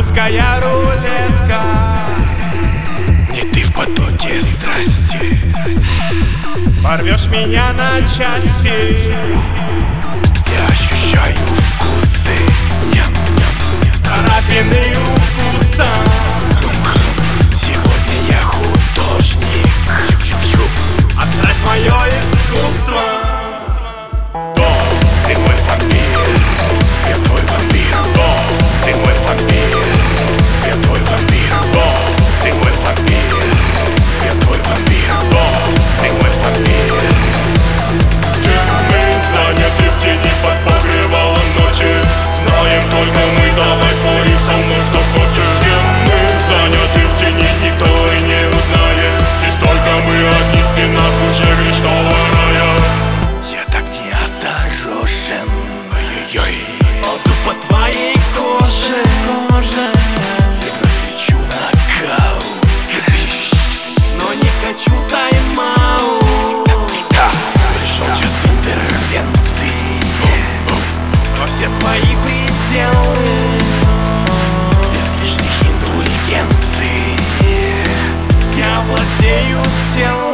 русская рулетка. Не ты в потоке страсти, порвешь меня на части. я ощущаю вкусы, царапины укуса. Сегодня я художник, оставь мое искусство. Ты мой вампир, я твой вампир. Ты мой вампир, я твой вампир. Ты мой вампир, я твой вампир. Ты мой вампир. Чем мы заняты в тени под покрывалом ночи? Знаем только мы, давай твори со мной что хочешь. Чем мы заняты в тени, никто и не узнает. Здесь только мы одни в стенах уже грешного рая. Я так неосторожен, ой-ой-ой. Ползу по твоей коже. Я вновь лечу нокаут, но не хочу тайм-аут. пришел час интервенции. Во все твои пределы, Без лишних индульгенций я владею телом.